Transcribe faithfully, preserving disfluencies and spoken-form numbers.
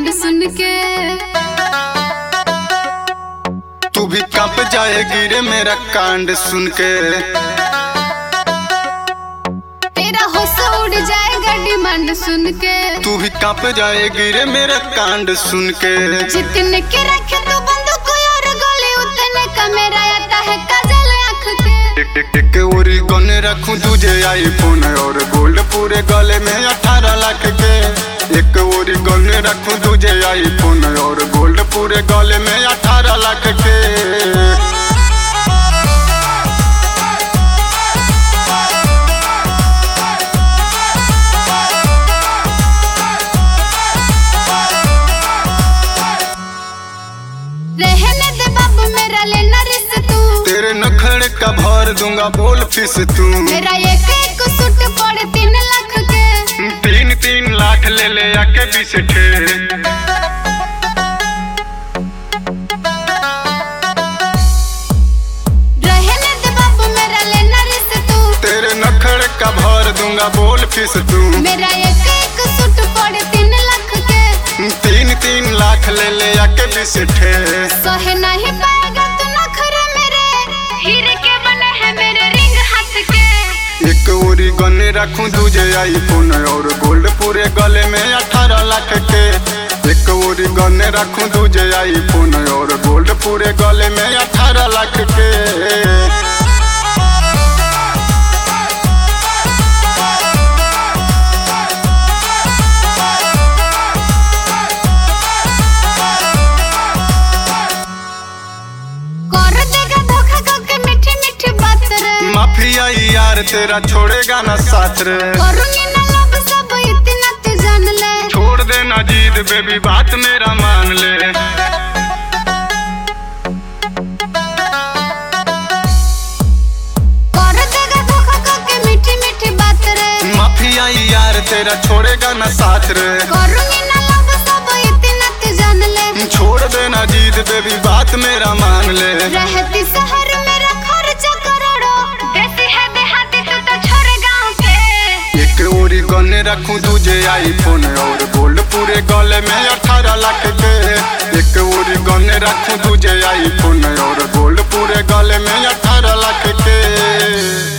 Demand सुन के तू भी कांप जाएगी रे मेरा कांड सुन के। तेरा होश उड़ जाएगा डिमांड सुन के। तू भी कांप जाएगी रे मेरा कांड सुन के। जितने के रखे तू बंदूक और गोली उतने का मेरा आता है काजल आँख के। एक ओरी गन रखूं तुझे आईफोन और गोल्ड पूरे गले में अठारह लाख के। एक ओरी गन रखूं तुझे आईफोन और गोल्ड पूरे गले में अठारह लाख के। रहने दे बाबू मेरा लेना रिस्क तू। तेरे नखरे का भर दूंगा बोल फीस तू। मेरा एक एक सूट पड़े तीन लाख के। तीन तीन लाख ले ले आके बीस ठे। रहने दे बाबू मेरा लेना रिस्क तू। तेरे नखरे का भर दूंगा बोल फीस तू। मेरा एक एक सूट पड़े तीन लाख के। तीन तीन लाख ले ले आके बीस ठे। सहे नहीं पाएगा तू नखरे मेरे। हीरे के बने हैं मेरे रिंग हाथ के। एक ओरी गन रखूं तुझे आईफोन और गोल्ड पूरे गले में अठारह लाख के। एक ओरी गन रखूं तुझे आईफोन और गोल्ड पूरे गले में अठारह लाख के। कर देगा धोखा करके मीठी मीठी बात रे। माफिया यार तेरा छोड़ेगा ना साथ रे। करूंगी ना लब सब इतना तू जान ले। छोड़ देना जीत बेबी बात मेरा मान ले। कर देगा धोखा करके मीठी मीठी बात रे। माफिया यार तेरा छोड़ेगा ना साथ रे। करूंगी ना लब सब इतना तू जान ले। छोड़ देना जीत बेबी बात मेरा मान ले। रहती शहर मेरा खर्चा करोड़ों। देसी है देहाती तू तो छोड़ गाँव के। एक ओरी गन रखूं तुझे आईफोन और गोल्ड पूरे गले में अठारह लाख के। एक ओरी गन रखूं तुझे आईफोन और गोल्ड पूरे गले में अठारह लाख के।